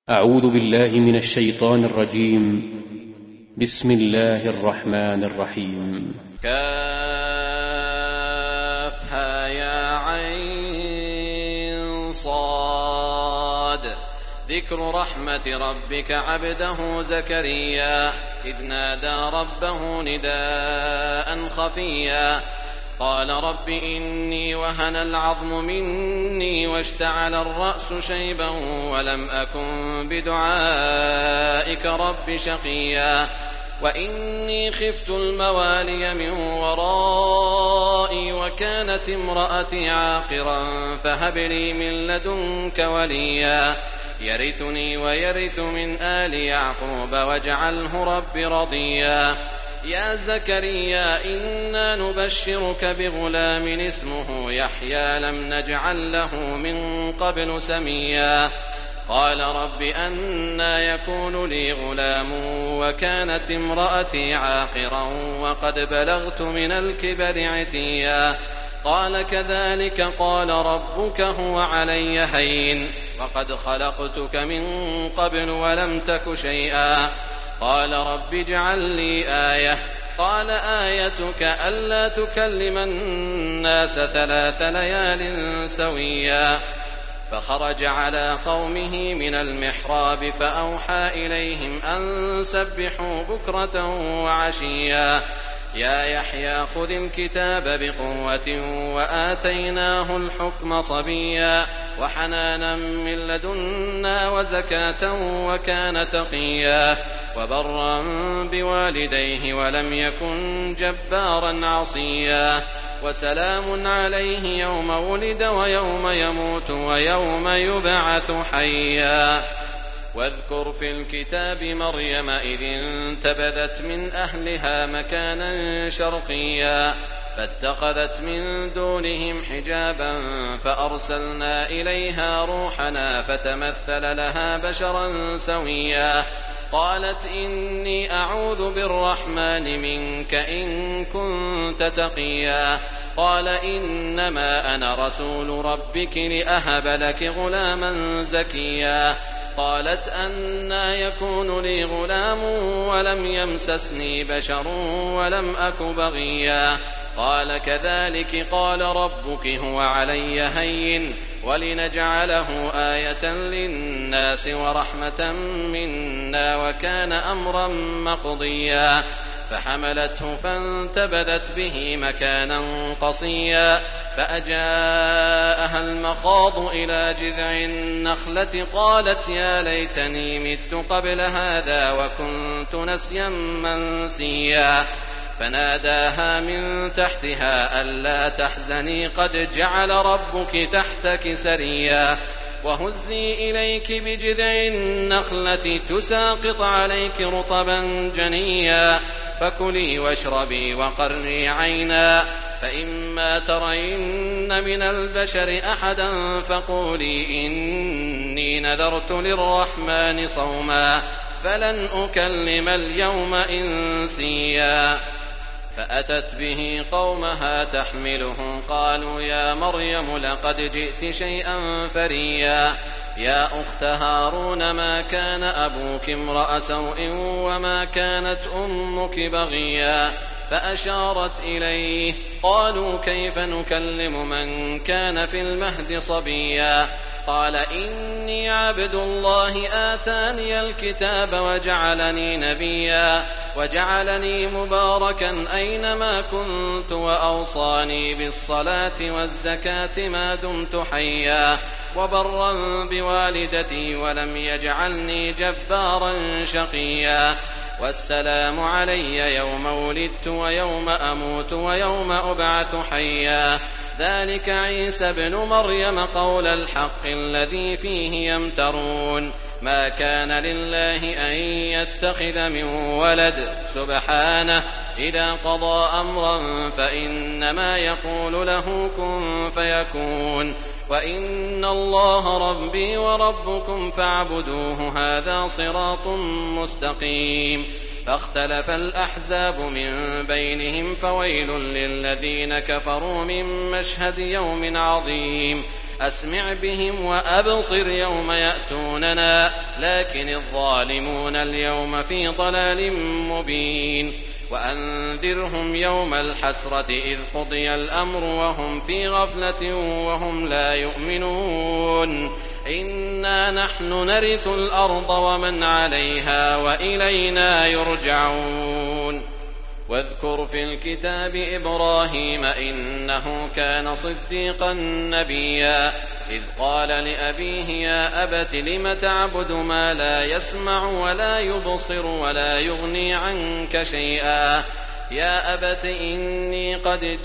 أعوذ بالله من الشيطان الرجيم. بسم الله الرحمن الرحيم. كافها يا عين صاد. ذكر رحمة ربك عبده زكريا إذ نادى ربه نداء خفيا قال رب إني وهن العظم مني واشتعل الرأس شيبا ولم أكن بدعائك رب شقيا وإني خفت الموالي من ورائي وكانت امرأتي عاقرا فهب لي من لدنك وليا يرثني ويرث من آل يعقوب واجعله رب رضيا يا زكريا إنا نبشرك بغلام اسمه يحيى لم نجعل له من قبل سميا قال رب أنى يكون لي غلام وكانت امرأتي عاقرا وقد بلغت من الكبر عتيا قال كذلك قال ربك هو علي هين وقد خلقتك من قبل ولم تك شيئا قال رب اجعل لي آية قال آيتك ألا تكلم الناس 3 ليال سويا فخرج على قومه من المحراب فأوحى إليهم أن سبحوا بكرة وعشيا يا يحيى خذ الكتاب بقوة وآتيناه الحكم صبيا وحنانا من لدنا وزكاة وكان تقيا وبرا بوالديه ولم يكن جبارا عصيا وسلام عليه يوم ولد ويوم يموت ويوم يبعث حيا واذكر في الكتاب مريم إذ انتبذت من أهلها مكانا شرقيا فاتخذت من دونهم حجابا فأرسلنا إليها روحنا فتمثل لها بشرا سويا قالت إني أعوذ بالرحمن منك إن كنت تقيا قال إنما أنا رسول ربك لأهب لك غلاما زكيا قالت أنى يكون لي غلام ولم يمسسني بشر ولم أك بغيا قال كذلك قال ربك هو علي هين ولنجعله آية للناس ورحمة منا وكان أمرا مقضيا فحملته فانتبذت به مكانا قصيا فأجاءها المخاض إلى جذع النخلة قالت يا ليتني مت قبل هذا وكنت نسيا منسيا فناداها من تحتها ألا تحزني قد جعل ربك تحتك سريا وهزي إليك بجذع النخلة تساقط عليك رطبا جنيا فكلي واشربي وقري عينا فإما ترين من البشر أحدا فقولي إني نذرت للرحمن صوما فلن أكلم اليوم إنسيا فأتت به قومها تحمله قالوا يا مريم لقد جئت شيئا فريا يا أخت هارون ما كان أبوك امرأ سوء وما كانت أمك بغيا فأشارت إليه قالوا كيف نكلم من كان في المهد صبيا قال إني عبد الله آتاني الكتاب وجعلني نبيا وجعلني مباركا أينما كنت وأوصاني بالصلاة والزكاة ما دمت حيا وبرا بوالدتي ولم يجعلني جبارا شقيا والسلام علي يوم ولدت ويوم أموت ويوم أبعث حيا ذلك عيسى ابن مريم قول الحق الذي فيه يمترون ما كان لله أن يتخذ من ولد سبحانه إذا قضى أمرا فإنما يقول له كن فيكون وإن الله ربي وربكم فاعبدوه هذا صراط مستقيم فاختلف الأحزاب من بينهم فويل للذين كفروا من مشهد يوم عظيم أسمع بهم وأبصر يوم يأتوننا لكن الظالمون اليوم في ضلال مبين وأنذرهم يوم الحسرة إذ قضي الأمر وهم في غفلة وهم لا يؤمنون إنا نحن نرث الأرض ومن عليها وإلينا يرجعون واذكر في الكتاب إبراهيم إنه كان صديقا نبيا إذ قال لأبيه يا أبت لم تعبد ما لا يسمع ولا يبصر ولا يغني عنك شيئا يا أبت إني قد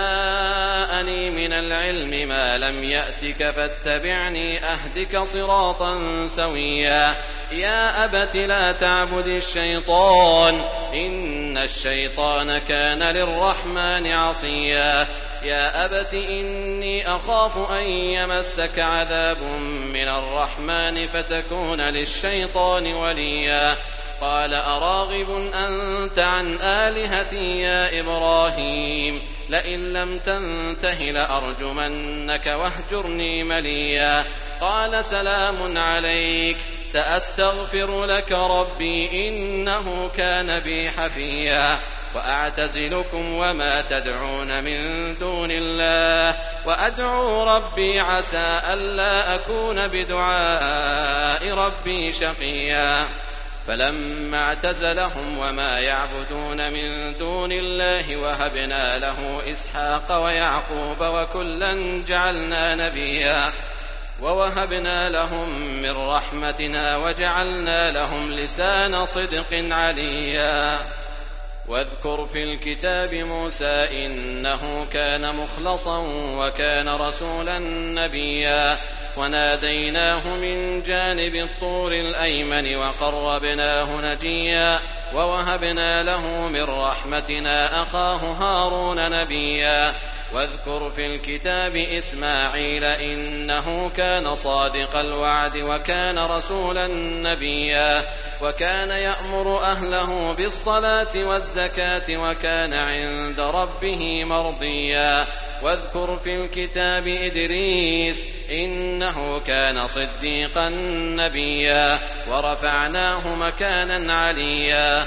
جاءني من العلم ما لم يأتك فاتبعني أهدك صراطا سويا يا أبت لا تعبد الشيطان إن الشيطان كان للرحمن عصيا يا أبت إني أخاف أن يمسك عذاب من الرحمن فتكون للشيطان وليا قال أراغب أنت عن آلهتي يا إبراهيم لئن لم تنته لأرجمنك واهجرني مليا قال سلام عليك سأستغفر لك ربي إنه كان بي حفيا وأعتزلكم وما تدعون من دون الله وأدعو ربي عسى ألا أكون بدعاء ربي شقيا فلما اعتزلهم وما يعبدون من دون الله وهبنا له إسحاق ويعقوب وكلا جعلنا نبيا ووهبنا لهم من رحمتنا وجعلنا لهم لسان صدق عليا واذكر في الكتاب موسى إنه كان مخلصا وكان رسولا نبيا وناديناه من جانب الطور الأيمن وقربناه نجيا ووهبنا له من رحمتنا أخاه هارون نبيا واذكر في الكتاب إسماعيل إنه كان صادق الوعد وكان رسولا نبيا وكان يأمر أهله بالصلاة والزكاة وكان عند ربه مرضيا واذكر في الكتاب إدريس إنه كان صديقا نبيا ورفعناه مكانا عليا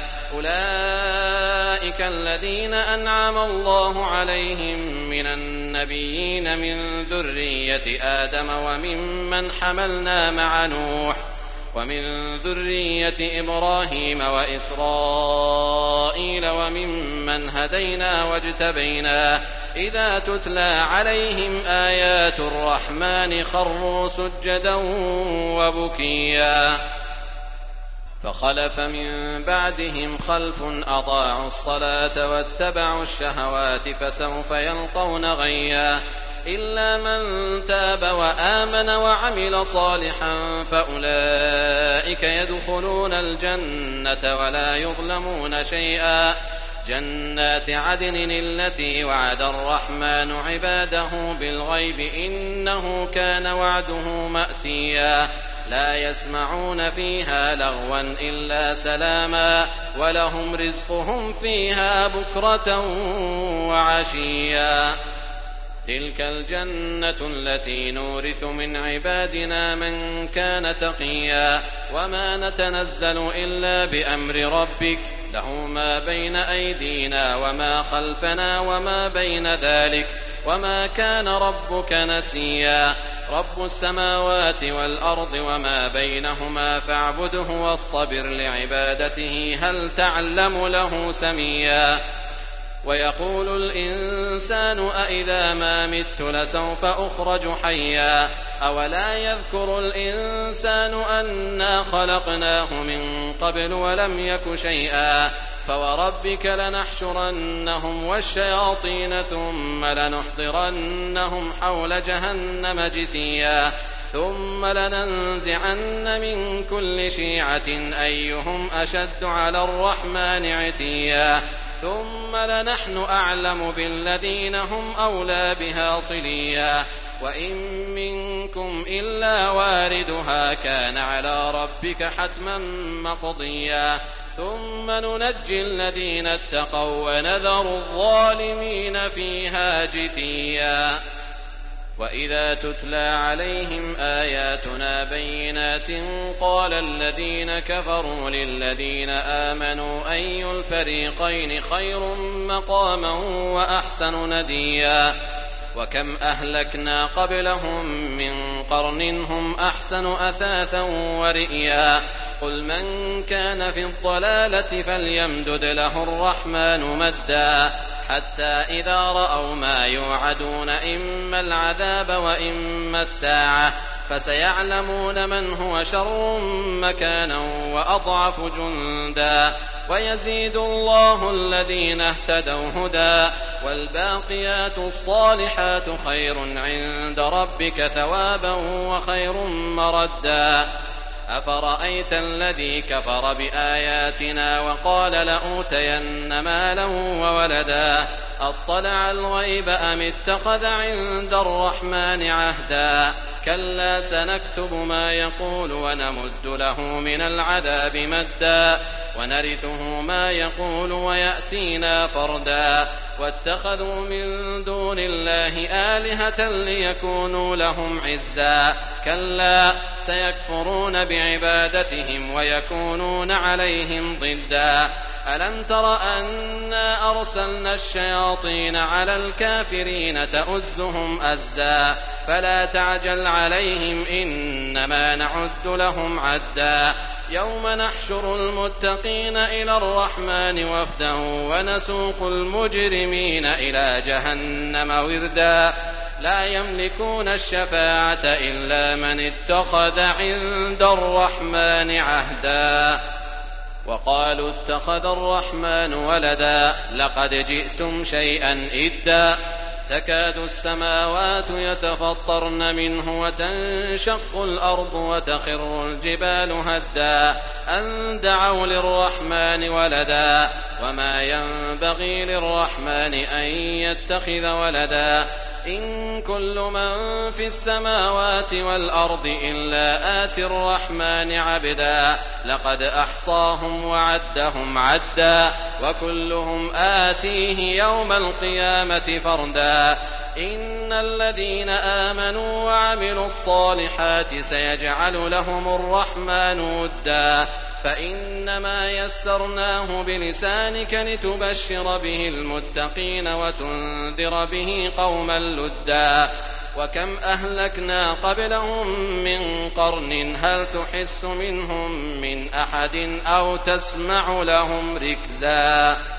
أولئك الذين أنعم الله عليهم من النبيين من ذرية آدم وممن حملنا مع نوح ومن ذرية إبراهيم وإسرائيل وممن هدينا واجتبينا إذا تتلى عليهم آيات الرحمن خروا سجدا وبكيا فخلف من بعدهم خلف أضاعوا الصلاة واتبعوا الشهوات فسوف يلقون غيا إلا من تاب وآمن وعمل صالحا فأولئك يدخلون الجنة ولا يظلمون شيئا جنات عدن التي وعد الرحمن عباده بالغيب إنه كان وعده مأتيا لا يسمعون فيها لغوا إلا سلاما ولهم رزقهم فيها بكرة وعشيا تلك الجنة التي نورث من عبادنا من كان تقيا وما نتنزل إلا بأمر ربك له ما بين أيدينا وما خلفنا وما بين ذلك وما كان ربك نسيا رب السماوات والأرض وما بينهما فاعبده واصطبر لعبادته هل تعلم له سميا ويقول الإنسان أإذا ما مت لسوف أخرج حيا أولا يذكر الإنسان أنا خلقناه من قبل ولم يك شيئا فوربك لنحشرنهم والشياطين ثم لنحضرنهم حول جهنم جثيا ثم لننزعن من كل شيعة أيهم أشد على الرحمن عتيا ثم لنحن أعلم بالذين هم أولى بها صليا وإن منكم إلا واردها كان على ربك حتما مقضيا ثم ننجي الذين اتقوا ونذر الظالمين فيها جثيا وإذا تتلى عليهم آياتنا بينات قال الذين كفروا للذين آمنوا أي الفريقين خير مقاما وأحسن نديا وكم أهلكنا قبلهم من قرن هم أحسن أثاثا ورئيا قل من كان في الضلالة فليمدد له الرحمن مدا حتى إذا رأوا ما يوعدون إما العذاب وإما الساعة فسيعلمون من هو شر مكانا وأضعف جندا ويزيد الله الذين اهتدوا هدى والباقيات الصالحات خير عند ربك ثوابا وخير مردا أفرأيت الذي كفر بآياتنا وقال لأوتين مالا وولدا أطلع الغيب أم اتخذ عند الرحمن عهدا كلا سنكتب ما يقول ونمد له من العذاب مدا ونرثه ما يقول ويأتينا فردا واتخذوا من دون الله آلهة ليكونوا لهم عزا كلا سيكفرون بعبادتهم ويكونون عليهم ضدا ألم تر أنا أرسلنا الشياطين على الكافرين تؤزهم أزا فلا تعجل عليهم إنما نعد لهم عدا يوم نحشر المتقين إلى الرحمن وفدا ونسوق المجرمين إلى جهنم وردا لا يملكون الشفاعة إلا من اتخذ عند الرحمن عهدا وقالوا اتخذ الرحمن ولدا لقد جئتم شيئا إدا تكاد السماوات يتفطرن منه وتنشق الأرض وتخر الجبال هدا أن دعوا للرحمن ولدا وما ينبغي للرحمن أن يتخذ ولدا إن كل من في السماوات والأرض إلا آتي الرحمن عبدا لقد أحصاهم وعدهم عدا وكلهم آتيه يوم القيامة فردا إن الذين آمنوا وعملوا الصالحات سيجعل لهم الرحمن ودا فإنما يسرناه بلسانك لتبشر به المتقين وتنذر به قوما لدا وكم أهلكنا قبلهم من قرن هل تحس منهم من أحد أو تسمع لهم ركزا